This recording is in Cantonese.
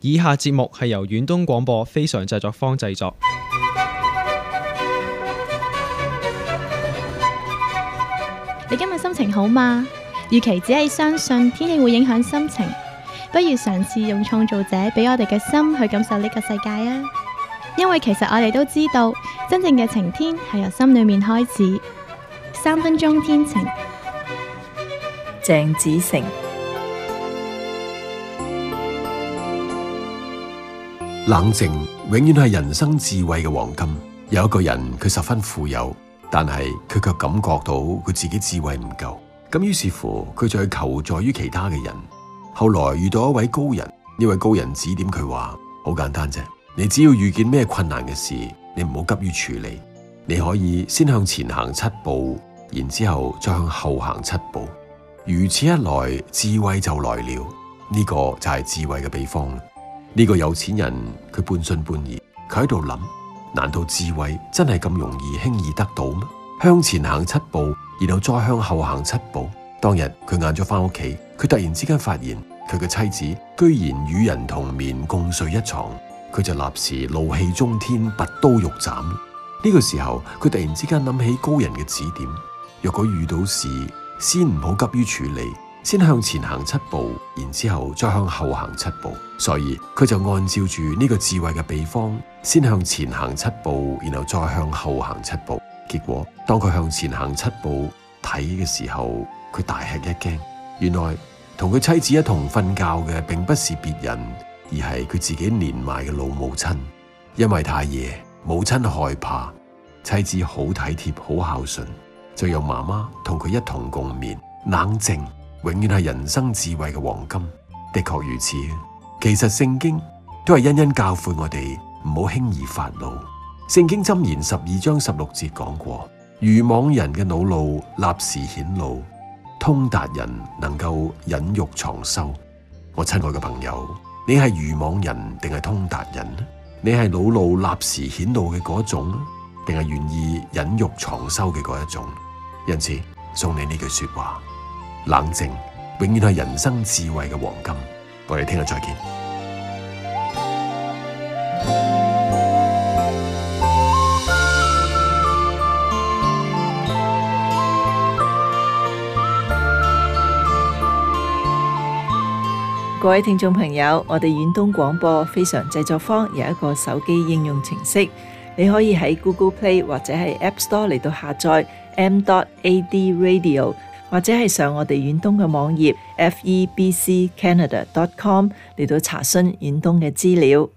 以下節目係由遠東廣播非常製作坊製作。 你今日心情好嗎？與其只係相信天氣會影響心情，不如嘗試用創造者俾我哋嘅心去感受呢個世界啊！因為其實我哋都知道，真正嘅晴天係由心裏面開始。3分鐘天晴， 鄭子誠。 冷靜永遠係人生智慧嘅黃金。有一個人佢十分富有，但係佢卻感覺到佢自己智慧唔夠，咁於是乎佢就去求助於其他嘅人。後來遇到一位高人，呢位高人指點佢話：好簡單啫，你只要遇見咩困難嘅事，你唔好急於處理，你可以先向前行7步，然之後再向後行7步，如此一來智慧就來了。呢個就係智慧嘅秘方。呢個有錢人佢半信半疑，佢喺度諗：難道智慧真係咁容易輕易得到咩？向前行7步，然後再向後行7步。當日佢晏咗翻屋企，佢突然之間發現佢嘅妻子居然與人同眠共睡一床，佢就立時怒氣沖天，拔刀欲斬。呢個時候佢突然之間諗起高人嘅指點，若果遇到事，先唔好急於處理，先向前行7步，然之後再向後行7步。所以佢就按照住呢個智慧嘅秘方，先向前行7步，然後再向後行7步。結果當佢向前行7步睇嘅時候，佢大吃一驚。原來同佢妻子一同瞓覺嘅並不是別人，而係佢自己年邁嘅老母親。因為太夜，母親害怕，妻子好體貼好孝順，就由媽媽同佢一同共眠。冷靜永遠係人生智慧嘅黃金。的確如此。其實聖經都係殷殷教誨我哋唔好輕易發怒。聖經箴言12章16節講過：愚妄人嘅惱怒立時顯露，通達人能夠忍辱藏羞。我親愛嘅朋友，你係愚妄人定係通達人呢？你係惱怒立時顯露嘅嗰一種，定係願意忍辱藏羞嘅嗰一種？因此送你呢句說話：冷靜永遠係人生智慧嘅黃金。我哋聽日再見。 各位聽眾朋友，我哋遠東廣播非常製作坊有一個手機應用程式，你可以喺 Google Play 或者係 App Store 嚟到下載 m.ad radio， 或者係上我哋遠東嘅網頁 febccanada.com 嚟到查詢遠東嘅資料。